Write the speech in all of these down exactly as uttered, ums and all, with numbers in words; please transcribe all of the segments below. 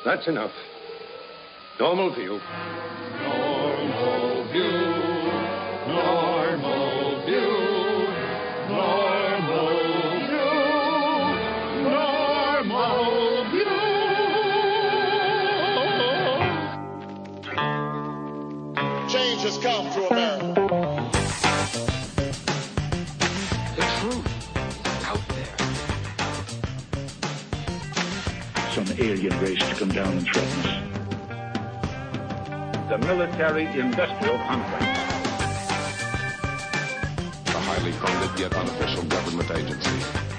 That's enough. Normal view. Normal view. Normal view. Normal view. Normal view. Change has come to America. The truth is out there. Some alien race to come down and threaten us. The military-industrial complex. A highly funded yet unofficial government agency.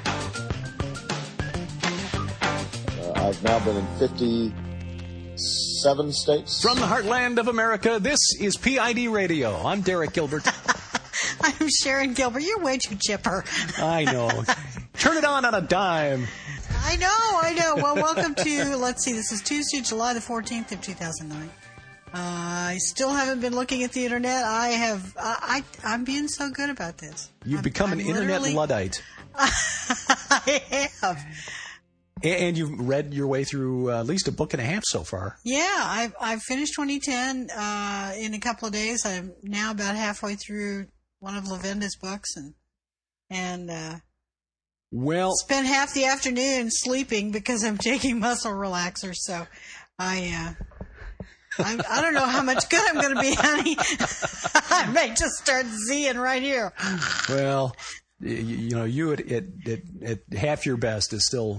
Uh, I've now been in fifty-seven states. From the heartland of America, this is P I D Radio. I'm Derek Gilbert. I'm Sharon Gilbert. You're way too chipper. I know. Turn it on on a dime. I know, I know. Well, welcome to, let's see, this is Tuesday, July the fourteenth of two thousand nine. Uh, I still haven't been looking at the internet. I have, uh, I, I'm being so good about this. You've I'm, become I'm an internet Luddite. I have. And you've read your way through uh, at least a book and a half so far. Yeah, I've, I've finished twenty ten uh, in a couple of days. I'm now about halfway through one of Lavenda's books, and, and, uh, well, spent half the afternoon sleeping because I'm taking muscle relaxers. So I, uh, I, I don't know how much good I'm going to be, honey. I may just start Zing right here. Well, you, you know, you at, at, at, at half your best is still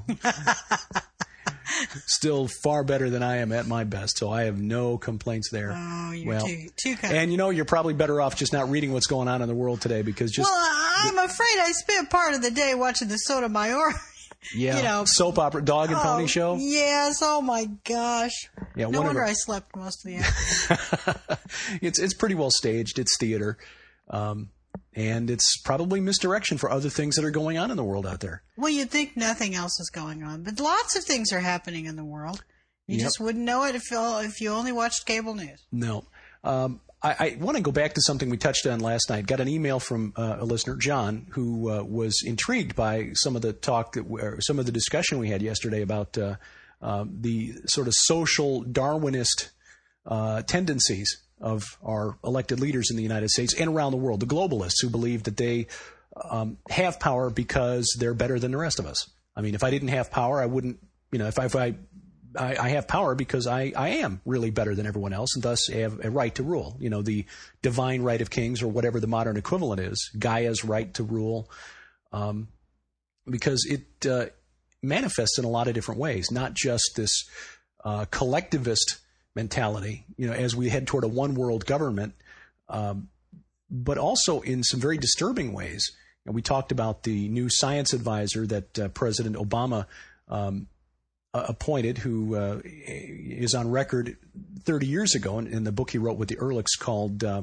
still far better than I am at my best. So I have no complaints there. Oh, you're well, too, too kind. And, you know, you're probably better off just not reading what's going on in the world today because just... Well, I'm afraid I spent part of the day watching the Sotomayor. Yeah, you know, soap opera, dog and oh, pony show. Yes, oh my gosh. Yeah, no wonder our... I slept most of the afternoon. it's it's pretty well staged. It's theater, um, and it's probably misdirection for other things that are going on in the world out there. Well, you'd think nothing else is going on, but lots of things are happening in the world. You yep. just wouldn't know it if you, if you only watched cable news. No. Um, I, I want to go back to something we touched on last night. Got an email from uh, a listener, John, who uh, was intrigued by some of the talk, that or some of the discussion we had yesterday about uh, uh, the sort of social Darwinist uh, tendencies of our elected leaders in the United States and around the world, the globalists who believe that they um, have power because they're better than the rest of us. I mean, if I didn't have power, I wouldn't, you know, if I, if I I, I have power because I, I am really better than everyone else and thus have a right to rule. You know, the divine right of kings or whatever the modern equivalent is, Gaia's right to rule, um, because it uh, manifests in a lot of different ways, not just this uh, collectivist mentality, you know, as we head toward a one world government, um, but also in some very disturbing ways. And we talked about the new science advisor that uh, President Obama um appointed, who uh, is on record thirty years ago in, in the book he wrote with the Ehrlichs called uh,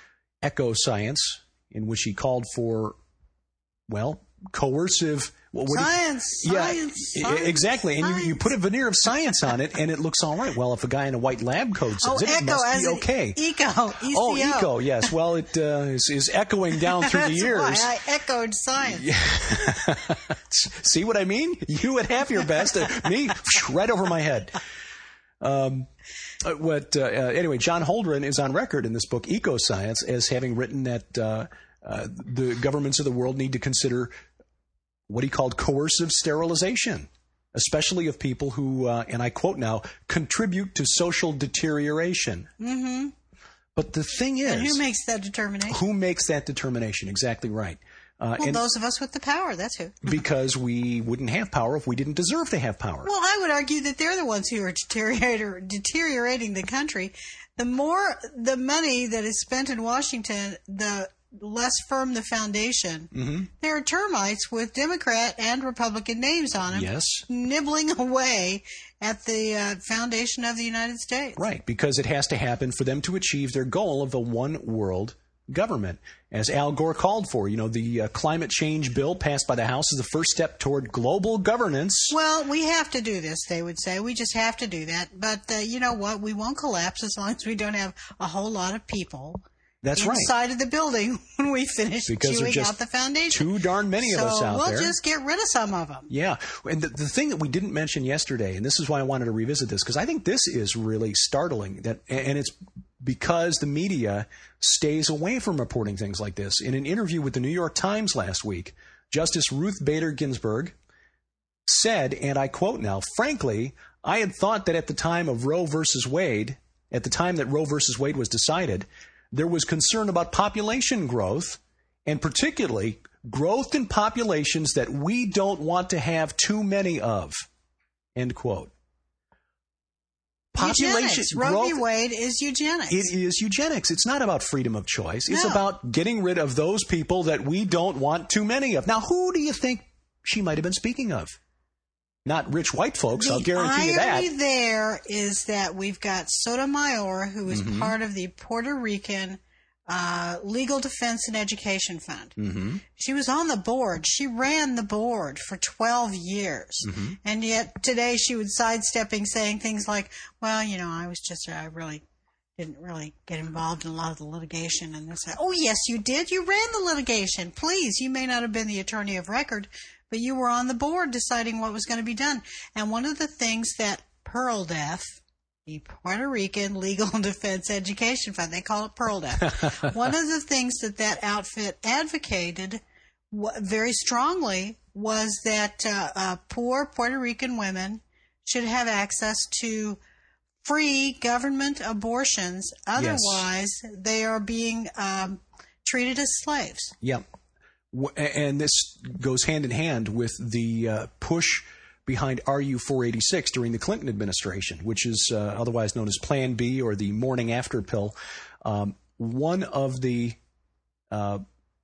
Echo Science, in which he called for, well, coercive... What, what science, you, yeah, science, science, exactly. And science. you, you put a veneer of science on it, and it looks all right. Well, if a guy in a white lab coat says oh, it, echo, it must as be okay. Eco, E C O. Oh, eco, yes. Well, it uh, is, is echoing down through the years. That's why I echoed science. Yeah. See what I mean? You at half your best, uh, me right over my head. Um, what? Uh, uh, anyway, John Holdren is on record in this book, Eco Science, as having written that uh, uh, the governments of the world need to consider what he called coercive sterilization, especially of people who, uh, and I quote now, contribute to social deterioration. Mm-hmm. But the thing is... And who makes that determination? Who makes that determination? Exactly right. Uh, well, and those of us with the power, that's who. Because we wouldn't have power if we didn't deserve to have power. Well, I would argue that they're the ones who are deteriorating the country. The more the money that is spent in Washington, the less firm the foundation. Mm-hmm. There are termites with Democrat and Republican names on them, yes, nibbling away at the uh, foundation of the United States. Right, because it has to happen for them to achieve their goal of a one world government. As Al Gore called for, you know, the uh, climate change bill passed by the House is the first step toward global governance. Well, we have to do this, they would say. We just have to do that. But uh, you know what? We won't collapse as long as we don't have a whole lot of people That's right. inside of the building when we finish because chewing just out the foundation. Too darn many so of us out we'll there. we'll just get rid of some of them. Yeah. And the, the thing that we didn't mention yesterday, and this is why I wanted to revisit this, because I think this is really startling, that, and it's because the media stays away from reporting things like this. In an interview with the New York Times last week, Justice Ruth Bader Ginsburg said, and I quote now, "Frankly, I had thought that at the time of Roe versus Wade, at the time that Roe versus Wade was decided, there was concern about population growth, and particularly growth in populations that we don't want to have too many of." End quote. Population Roe growth, v. Wade is eugenics. It is eugenics. It's not about freedom of choice. It's No. about getting rid of those people that we don't want too many of. Now, who do you think she might have been speaking of? Not rich white folks, the I'll guarantee you that. irony there is that we've got Sotomayor, who is Mm-hmm. part of the Puerto Rican uh, Legal Defense and Education Fund. Mm-hmm. She was on the board. She ran the board for twelve years. Mm-hmm. And yet today she was sidestepping, saying things like, well, you know, I was just, I really didn't really get involved in a lot of the litigation and this. Oh, yes, you did. You ran the litigation. Please, you may not have been the attorney of record, but you were on the board deciding what was going to be done. And one of the things that PEARLDEF, the Puerto Rican Legal Defense Education Fund, they call it PEARLDEF. One of the things that that outfit advocated w- very strongly was that uh, uh, poor Puerto Rican women should have access to free government abortions. Otherwise, yes. they are being um, treated as slaves. Yeah. And this goes hand in hand with the uh, push behind R U four eighty-six during the Clinton administration, which is uh, otherwise known as Plan B or the morning after pill. Um, one of the uh,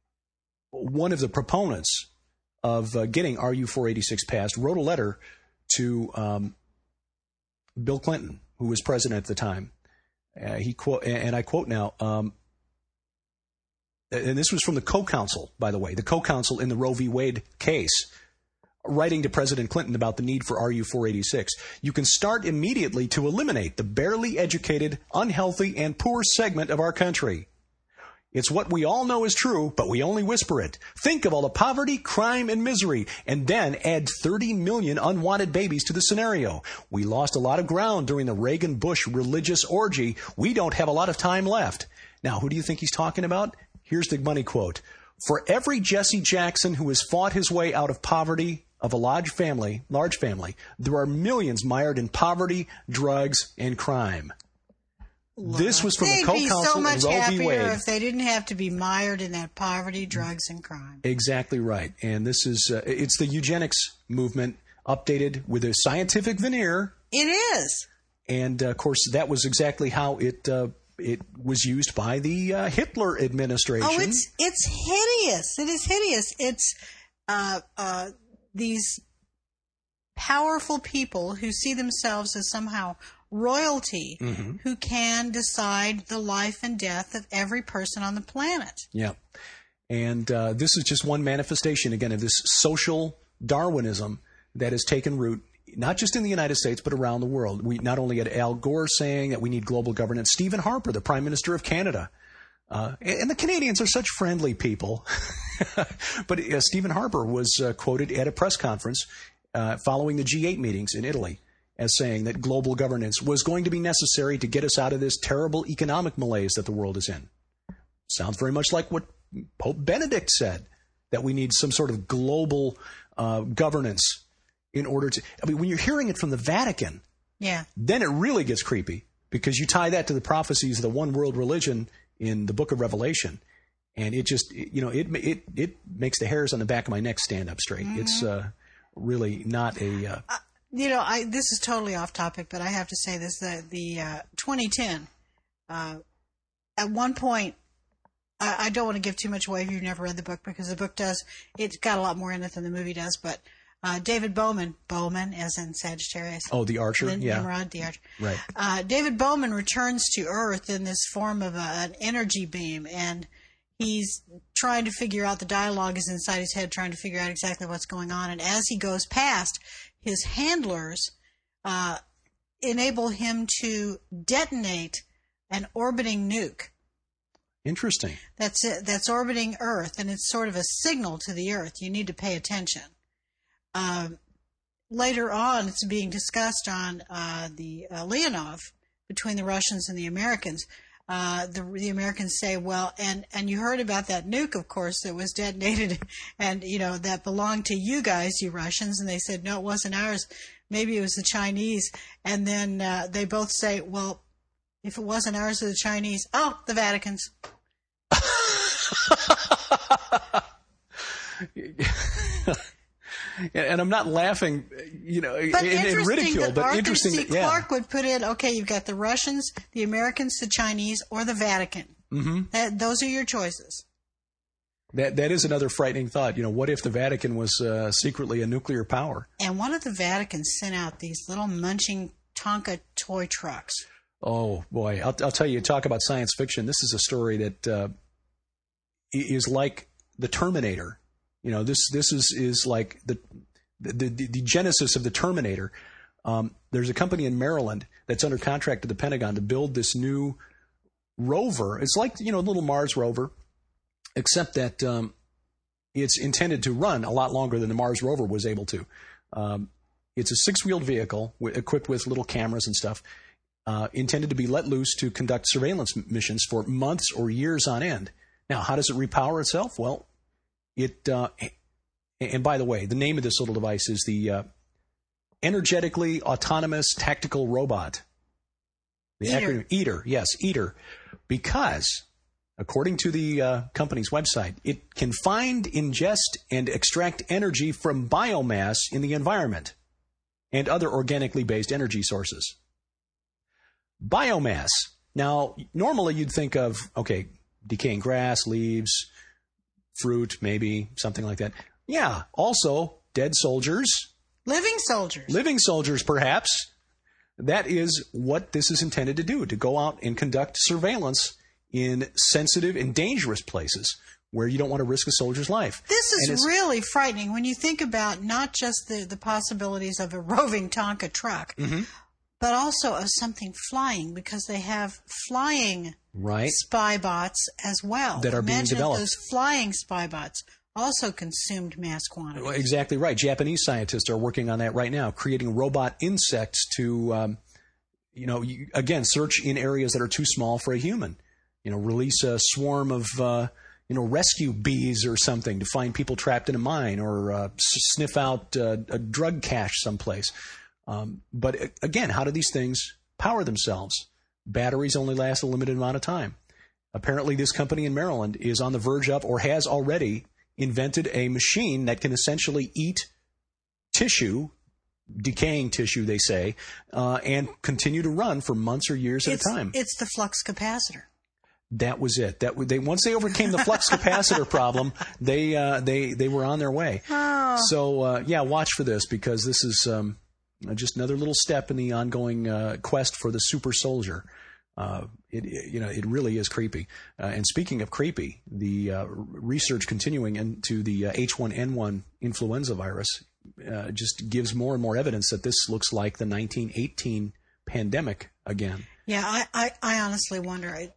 one of the proponents of uh, getting R U four eighty-six passed wrote a letter to um, Bill Clinton, who was president at the time. Uh, he quote, and I quote now. Um, And this was from the co-counsel, by the way, the co-counsel in the Roe v. Wade case, writing to President Clinton about the need for R U four eighty-six. "You can start immediately to eliminate the barely educated, unhealthy, and poor segment of our country. It's what we all know is true, but we only whisper it. Think of all the poverty, crime, and misery, and then add thirty million unwanted babies to the scenario. We lost a lot of ground during the Reagan-Bush religious orgy. We don't have a lot of time left." Now, who do you think he's talking about? Here's the money quote. "For every Jesse Jackson who has fought his way out of poverty of a large family, large family, there are millions mired in poverty, drugs, and crime." Well, this was from the co-counsel so in Roe v. Wade. They'd be so much happier if they didn't have to be mired in that poverty, drugs, and crime. Exactly right. And this is, uh, it's the eugenics movement updated with a scientific veneer. It is. And, uh, of course, that was exactly how it uh, it was used by the uh, Hitler administration. Oh, it's it's hideous. It is hideous. It's uh, uh, these powerful people who see themselves as somehow royalty, mm-hmm. who can decide the life and death of every person on the planet. Yeah. And uh, this is just one manifestation, again, of this social Darwinism that has taken root not just in the United States, but around the world. We not only had Al Gore saying that we need global governance, Stephen Harper, the Prime Minister of Canada. Uh, and the Canadians are such friendly people. But uh, Stephen Harper was uh, quoted at a press conference uh, following the G eight meetings in Italy as saying that global governance was going to be necessary to get us out of this terrible economic malaise that the world is in. Sounds very much like what Pope Benedict said, that we need some sort of global uh, governance in order to, I mean, when you're hearing it from the Vatican, yeah, then it really gets creepy because you tie that to the prophecies of the one world religion in the book of Revelation. And it just, you know, it it it makes the hairs on the back of my neck stand up straight. Mm-hmm. It's uh, really not a... Uh, uh, you know, I this is totally off topic, but I have to say this, the, the uh, twenty ten, uh, at one point, I, I don't want to give too much away if you've never read the book, because the book does, it's got a lot more in it than the movie does, but Uh, David Bowman, Bowman as in Sagittarius. Oh, the Archer, Lynn yeah. Nimrod, the Archer. Right. Uh, David Bowman returns to Earth in this form of a, an energy beam, and he's trying to figure out, the dialogue is inside his head, trying to figure out exactly what's going on. And as he goes past, his handlers uh, enable him to detonate an orbiting nuke. Interesting. That's it, that's orbiting Earth, and it's sort of a signal to the Earth. You need to pay attention. Um, later on, it's being discussed on uh, the uh, Leonov between the Russians and the Americans. Uh, the, the Americans say, well, and, and you heard about that nuke, of course, that was detonated and, you know, that belonged to you guys, you Russians. And they said, no, it wasn't ours. Maybe it was the Chinese. And then uh, they both say, well, if it wasn't ours or the Chinese, oh, the Vatican's. And I'm not laughing, you know, but in, in ridicule, but Arthur interesting. C. That, yeah. Clarke would put in, okay, you've got the Russians, the Americans, the Chinese, or the Vatican. Mm-hmm. That, those are your choices. That that is another frightening thought. You know, what if the Vatican was uh, secretly a nuclear power? And one of the Vaticans sent out these little munching Tonka toy trucks. Oh boy, I'll, I'll tell you. Talk about science fiction. This is a story that uh, is like the Terminator. You know, this this is, is like the, the the the genesis of the Terminator. Um, there's a company in Maryland that's under contract to the Pentagon to build this new rover. It's like, you know, a little Mars rover, except that um, it's intended to run a lot longer than the Mars rover was able to. Um, it's a six-wheeled vehicle w- equipped with little cameras and stuff, uh, intended to be let loose to conduct surveillance missions for months or years on end. Now, how does it repower itself? Well, It uh, and by the way, the name of this little device is the uh, Energetically Autonomous Tactical Robot. The Eater. acronym EATER, yes, EATER, because according to the uh, company's website, it can find, ingest, and extract energy from biomass in the environment and other organically based energy sources. Biomass. Now, normally you'd think of, okay, decaying grass, leaves, fruit, maybe, something like that. Yeah, also dead soldiers. Living soldiers. Living soldiers, perhaps. That is what this is intended to do, to go out and conduct surveillance in sensitive and dangerous places where you don't want to risk a soldier's life. This is really frightening when you think about not just the, the possibilities of a roving Tonka truck, mm-hmm. but also of something flying, because they have flying right. spy bots as well. That are being Imagine developed. Those flying spy bots also consumed mass quantities. Well, exactly right. Japanese scientists are working on that right now, creating robot insects to, um, you know, you, again, search in areas that are too small for a human. You know, release a swarm of, uh, you know, rescue bees or something to find people trapped in a mine, or uh, sniff out uh, a drug cache someplace. Um, but again, how do these things power themselves? Batteries only last a limited amount of time. Apparently, this company in Maryland is on the verge of, or has already invented, a machine that can essentially eat tissue, decaying tissue, they say, uh, and continue to run for months or years at it's, a time. It's the flux capacitor. That was it. That they once they overcame the flux capacitor problem, they uh, they they were on their way. Oh. So uh, yeah, watch for this, because this is um, just another little step in the ongoing uh, quest for the super soldier. Uh, it, it you know it really is creepy. Uh, and speaking of creepy, the uh, research continuing into the uh, H one N one influenza virus uh, just gives more and more evidence that this looks like the nineteen eighteen pandemic again. Yeah, I I, I honestly wonder. I,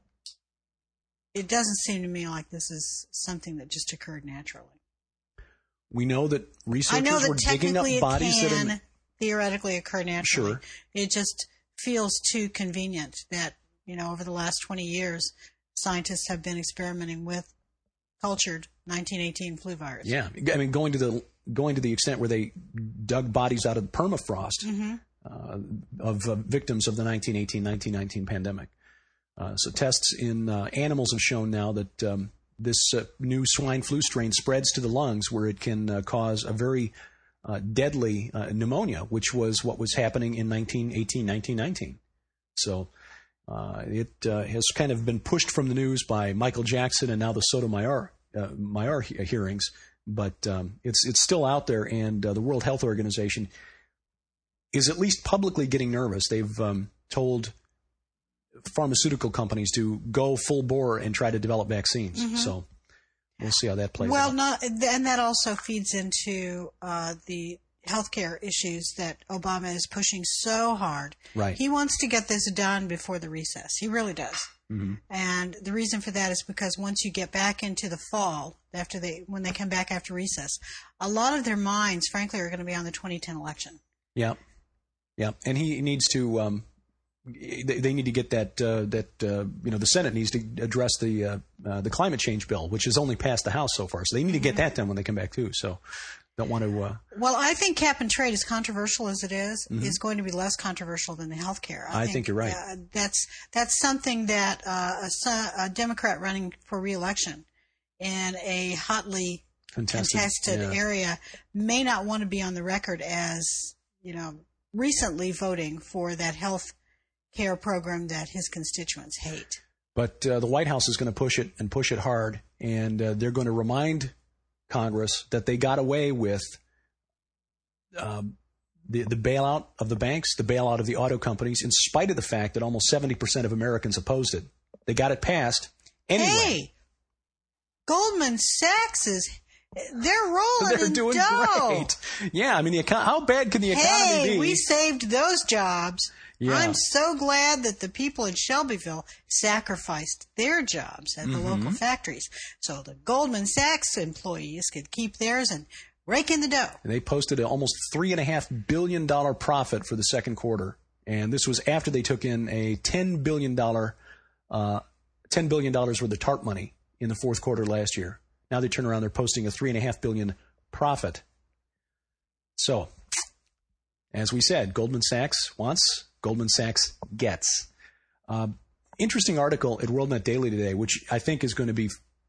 It doesn't seem to me like this is something that just occurred naturally. We know that researchers I know that were digging up technically bodies it can that are theoretically occur naturally. Sure. It just feels too convenient that, you know, over the last twenty years, scientists have been experimenting with cultured nineteen eighteen flu virus. Yeah, I mean, going to the going to the extent where they dug bodies out of permafrost Mm-hmm. uh, of uh, victims of the nineteen eighteen nineteen nineteen pandemic. Uh, so tests in uh, animals have shown now that um, this uh, new swine flu strain spreads to the lungs, where it can uh, cause a very uh, deadly uh, pneumonia, which was what was happening in nineteen eighteen nineteen nineteen. So uh, it uh, has kind of been pushed from the news by Michael Jackson and now the Sotomayor uh, Mayor he- hearings, but um, it's it's still out there, and uh, the World Health Organization is at least publicly getting nervous. They've um, told pharmaceutical companies to go full bore and try to develop vaccines. Mm-hmm. So we'll see how that plays well, out. Well, and that also feeds into uh, the healthcare issues that Obama is pushing so hard. Right. He wants to get this done before the recess. He really does. Mm-hmm. And the reason for that is because once you get back into the fall, after they when they come back after recess, a lot of their minds, frankly, are going to be on the twenty ten election. Yeah, yeah, and he needs to. Um, they, they need to get that. Uh, that uh, you know, the Senate needs to address the uh, uh, the climate change bill, which has only passed the House so far. So they need to get that done when they come back too. So don't want to. Uh, well, I think cap and trade, as controversial as it is, mm-hmm. is going to be less controversial than the health care. I, I think, think you're right. Uh, that's that's something that uh, a, a Democrat running for re-election in a hotly contested, contested yeah. area may not want to be on the record as, you know, recently voting for that health care program that his constituents hate. But uh, the White House is going to push it and push it hard, and uh, they're going to remind Congress that they got away with um, the, the bailout of the banks, the bailout of the auto companies, in spite of the fact that almost seventy percent of Americans opposed it. They got it passed anyway. Hey, Goldman Sachs is, they're rolling they're in doing dough. Great. Yeah, I mean, the econ- how bad can the economy hey, be? Hey, we saved those jobs. Yeah. I'm so glad that the people in Shelbyville sacrificed their jobs at the mm-hmm. local factories so the Goldman Sachs employees could keep theirs and rake in the dough. They posted an almost three point five billion dollars profit for the second quarter. And this was after they took in a ten billion dollars, uh, ten billion dollars worth of TARP money in the fourth quarter last year. Now they turn around, they're posting a three point five billion dollars profit. So, as we said, Goldman Sachs wants, Goldman Sachs gets. Uh, interesting article at WorldNet Daily today, which I think is going to be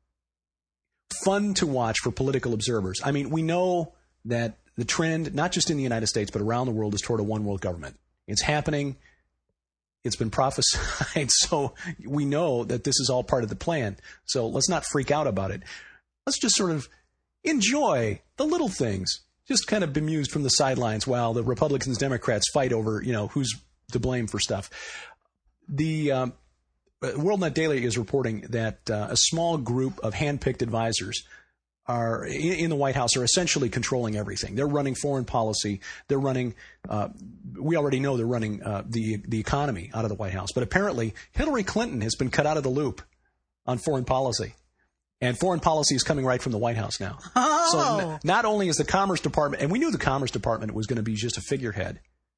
fun to watch for political observers. I mean, we know that the trend, not just in the United States, but around the world, is toward a one-world government. It's happening. It's been prophesied. So we know that this is all part of the plan. So let's not freak out about it. Let's just sort of enjoy the little things. Just kind of bemused from the sidelines while the Republicans, Democrats fight over, you know, who's to blame for stuff. The um, WorldNet Daily is reporting that uh, a small group of hand-picked advisors are in, in the White House are essentially controlling everything. They're running foreign policy. They're running. Uh, we already know they're running uh, the the economy out of the White House. But apparently, Hillary Clinton has been cut out of the loop on foreign policy. And foreign policy is coming right from the White House now. Oh. So n- not only is the Commerce Department, and we knew the Commerce Department was going to be just a figurehead.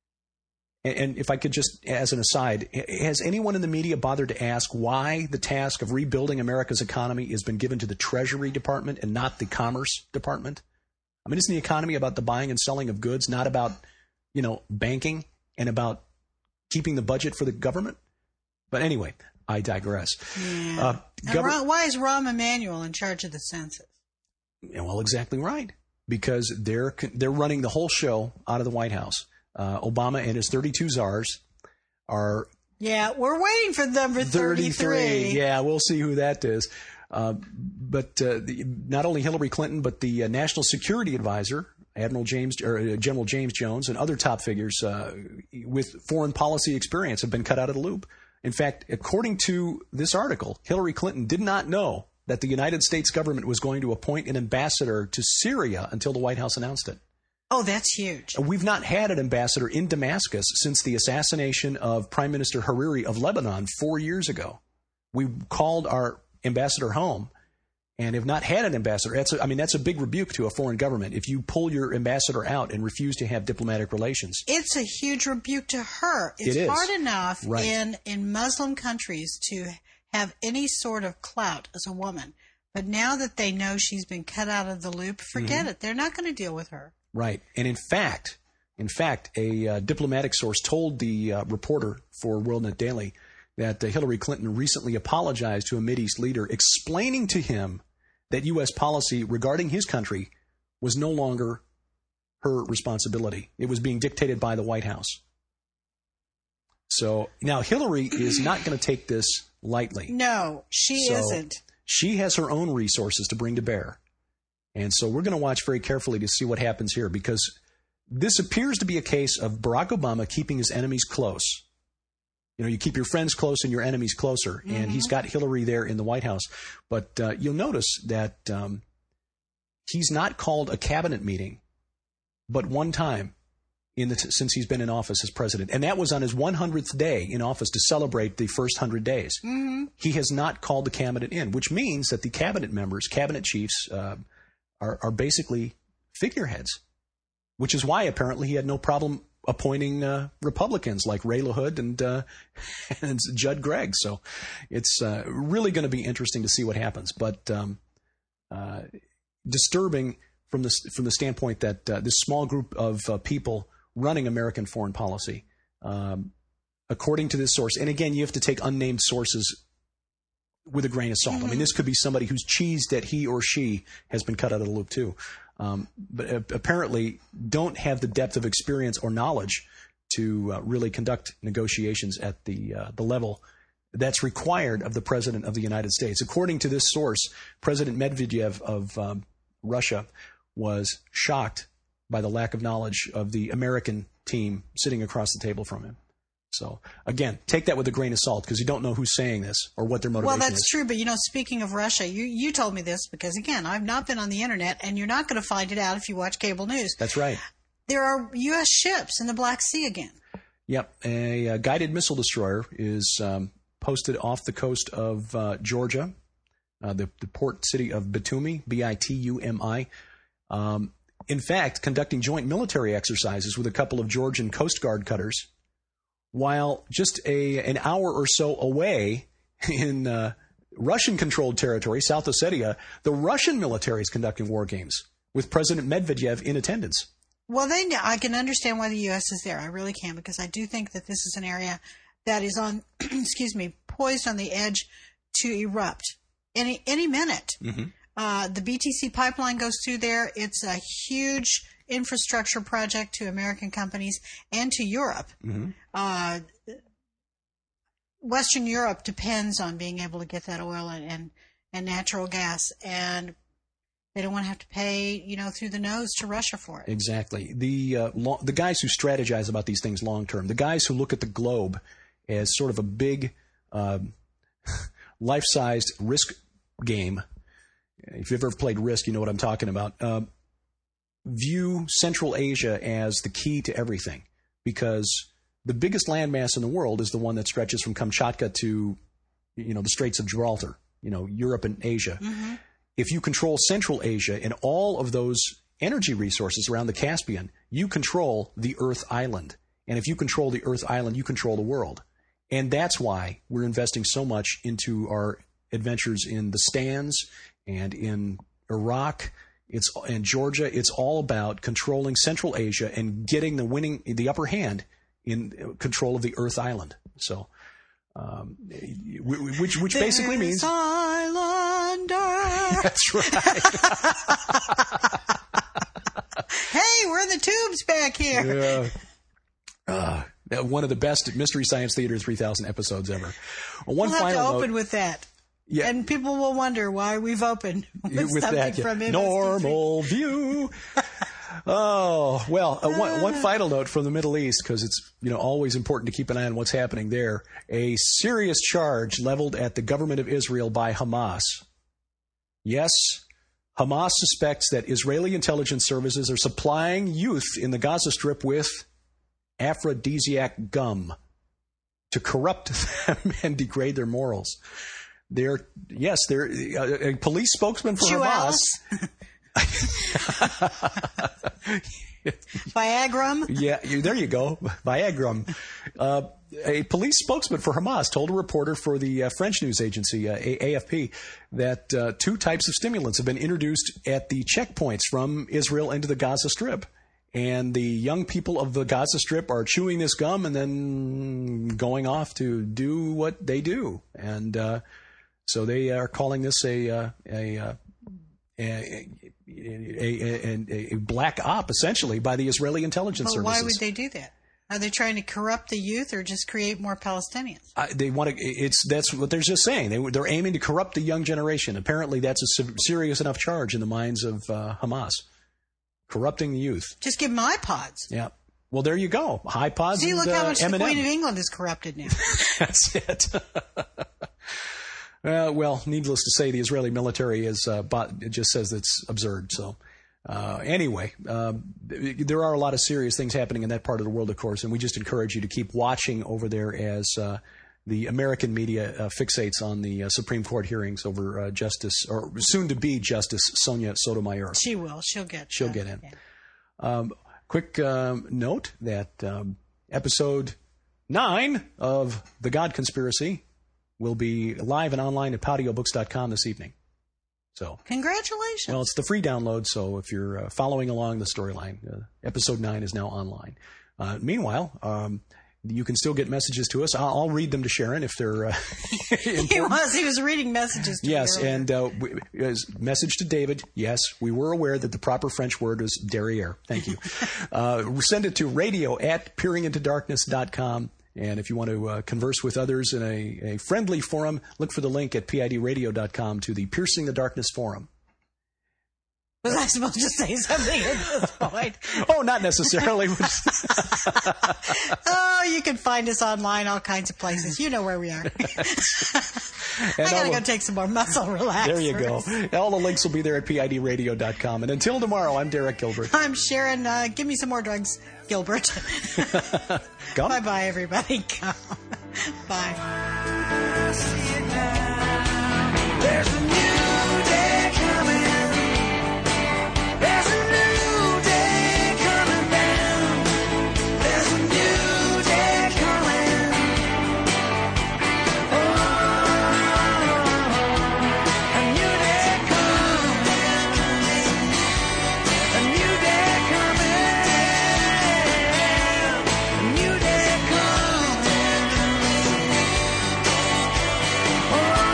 And, and if I could just, as an aside, has anyone in the media bothered to ask why the task of rebuilding America's economy has been given to the Treasury Department and not the Commerce Department? I mean, isn't the economy about the buying and selling of goods, not about, you know, banking and about keeping the budget for the government? But anyway, I digress. Yeah. Uh, gover- Ron, why is Rahm Emanuel in charge of the census? Well, exactly right. Because they're they're running the whole show out of the White House. Uh, Obama and his thirty-two czars are... Yeah, we're waiting for number thirty-three. thirty-three. Yeah, we'll see who that is. Uh, but uh, the, not only Hillary Clinton, but the uh, National Security Advisor, Admiral James or uh, General James Jones, and other top figures uh, with foreign policy experience have been cut out of the loop. In fact, according to this article, Hillary Clinton did not know that the United States government was going to appoint an ambassador to Syria until the White House announced it. Oh, that's huge. We've not had an ambassador in Damascus since the assassination of Prime Minister Hariri of Lebanon four years ago. We called our ambassador home and have not had an ambassador. That's a, I mean, that's a big rebuke to a foreign government if you pull your ambassador out and refuse to have diplomatic relations. It's a huge rebuke to her. It's it is. hard enough right. in, in Muslim countries to have any sort of clout as a woman. But now that they know she's been cut out of the loop, forget mm-hmm. it. They're not going to deal with her. Right. And in fact, in fact, a uh, diplomatic source told the uh, reporter for WorldNet Daily that uh, Hillary Clinton recently apologized to a Mideast leader, explaining to him that U S policy regarding his country was no longer her responsibility. It was being dictated by the White House. So now Hillary is not going to take this lightly. No, she so isn't. She has her own resources to bring to bear. And so we're going to watch very carefully to see what happens here, because this appears to be a case of Barack Obama keeping his enemies close. You know, you keep your friends close and your enemies closer. Mm-hmm. And he's got Hillary there in the White House. But uh, you'll notice that um, he's not called a cabinet meeting, but one time in the t- since he's been in office as president. And that was on his one hundredth day in office to celebrate the first one hundred days. Mm-hmm. He has not called the cabinet in, which means that the cabinet members, cabinet chiefs, uh, are, are basically figureheads, which is why apparently he had no problem appointing uh, Republicans like Ray LaHood and, uh, and Judd Gregg. So it's uh, really going to be interesting to see what happens. But um, uh, disturbing from the, from the standpoint that uh, this small group of uh, people running American foreign policy, um, according to this source, and again, you have to take unnamed sources with a grain of salt. Mm-hmm. I mean, this could be somebody who's cheesed that he or she has been cut out of the loop too. Um, but uh, apparently don't have the depth of experience or knowledge to uh, really conduct negotiations at the uh, the level that's required of the President of the United States. According to this source, President Medvedev of um, Russia was shocked by the lack of knowledge of the American team sitting across the table from him. So, again, take that with a grain of salt because you don't know who's saying this or what their motivation is. Well, that's is. true. But, you know, speaking of Russia, you, you told me this because, again, I've not been on the Internet, and you're not going to find it out if you watch cable news. That's right. There are U S ships in the Black Sea again. Yep. A, a guided missile destroyer is um, posted off the coast of uh, Georgia, uh, the, the port city of Batumi, B I T U M I. Um, in fact, conducting joint military exercises with a couple of Georgian Coast Guard cutters, while just a an hour or so away in uh, Russian-controlled territory, South Ossetia, the Russian military is conducting war games with President Medvedev in attendance. Well, they, I can understand why the U S is there. I really can, because I do think that this is an area that is on, excuse me, poised on the edge to erupt any any minute. Mm-hmm. Uh, the B T C pipeline goes through there. It's a huge infrastructure project to American companies and to Europe. Mm-hmm. Uh, Western Europe depends on being able to get that oil and, and, and natural gas, and they don't want to have to pay, you know, through the nose to Russia for it. Exactly. The uh, lo- the guys who strategize about these things long term, the guys who look at the globe as sort of a big uh, life-sized risk game. If you've ever played Risk, you know what I'm talking about. Uh, view Central Asia as the key to everything, because the biggest landmass in the world is the one that stretches from Kamchatka to, you know, the Straits of Gibraltar, you know, Europe and Asia. Mm-hmm. If you control Central Asia and all of those energy resources around the Caspian, you control the Earth Island. And if you control the Earth Island, you control the world. And that's why we're investing so much into our adventures in the Stans and in Iraq, it's in Georgia. It's all about controlling Central Asia and getting the winning, the upper hand in control of the Earth Island. So, um, which which basically means Islander. That's right. Hey, we're in the tubes back here. Yeah. Uh, one of the best Mystery Science Theater three thousand episodes ever. Well, one we'll have final to open note, with that. Yeah. And people will wonder why we've opened with, with something that, yeah. from M S T three. Normal view. Oh, well, uh, one, one final note from the Middle East, because it's, you know, always important to keep an eye on what's happening there. A serious charge leveled at the government of Israel by Hamas. Yes, Hamas suspects that Israeli intelligence services are supplying youth in the Gaza Strip with aphrodisiac gum to corrupt them and degrade their morals. They're, yes, they're uh, a police spokesman for Hamas. Viagram? Yeah, you, there you go. Viagram. Uh, a police spokesman for Hamas told a reporter for the uh, French news agency, uh, A F P, that uh, two types of stimulants have been introduced at the checkpoints from Israel into the Gaza Strip. And the young people of the Gaza Strip are chewing this gum and then going off to do what they do. And uh, so they are calling this a uh, a, uh, a, a, a, a black op, essentially, by the Israeli intelligence well, services. Why would they do that? Are they trying to corrupt the youth or just create more Palestinians? Uh, they want to. It's that's what they're just saying. They, they're aiming to corrupt the young generation. Apparently, that's a serious enough charge in the minds of uh, Hamas. Corrupting the youth. Just give them iPods. Yeah. Well, there you go. iPods. See, look and, how uh, much M and M. the Queen of England is corrupted now. That's it. uh, well, needless to say, the Israeli military is uh, bought, it just says it's absurd. So Uh, anyway, uh, there are a lot of serious things happening in that part of the world, of course, and we just encourage you to keep watching over there as uh, the American media uh, fixates on the uh, Supreme Court hearings over uh, Justice, or soon-to-be Justice Sonia Sotomayor. She will. She'll get. She'll uh, get in. Yeah. Um, quick um, note that um, episode nine of The God Conspiracy will be live and online at patio books dot com this evening. So, congratulations. Well, it's the free download, so if you're uh, following along the storyline, uh, episode nine is now online. Uh, meanwhile, um, you can still get messages to us. I'll, I'll read them to Sharon if they're uh, He was. He was reading messages to Yes, me and uh, we, as message to David, yes, we were aware that the proper French word is derriere. Thank you. uh, send it to radio at peering into darkness dot com. And if you want to uh, converse with others in a, a friendly forum, look for the link at P I D radio dot com to the Piercing the Darkness forum. Was I supposed to say something at this point? Oh, not necessarily. Oh, you can find us online, all kinds of places. You know where we are. I gotta go take some more muscle relaxers. There you go. All the links will be there at P I D radio dot com. And until tomorrow, I'm Derek Gilbert. I'm Sharon. Uh, give me some more drugs, Gilbert. Bye-bye, everybody. Come. Bye. There's a new day coming. There's a new day coming down. There's a new day coming. Oh, a new day coming. A new day coming. A new day coming. Oh.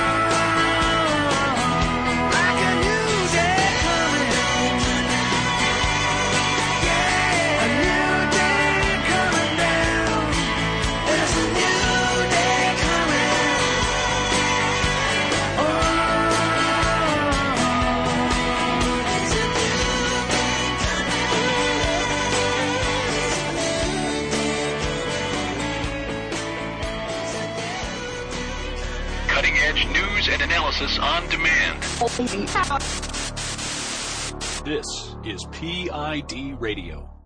News and analysis on demand. This is P I D Radio.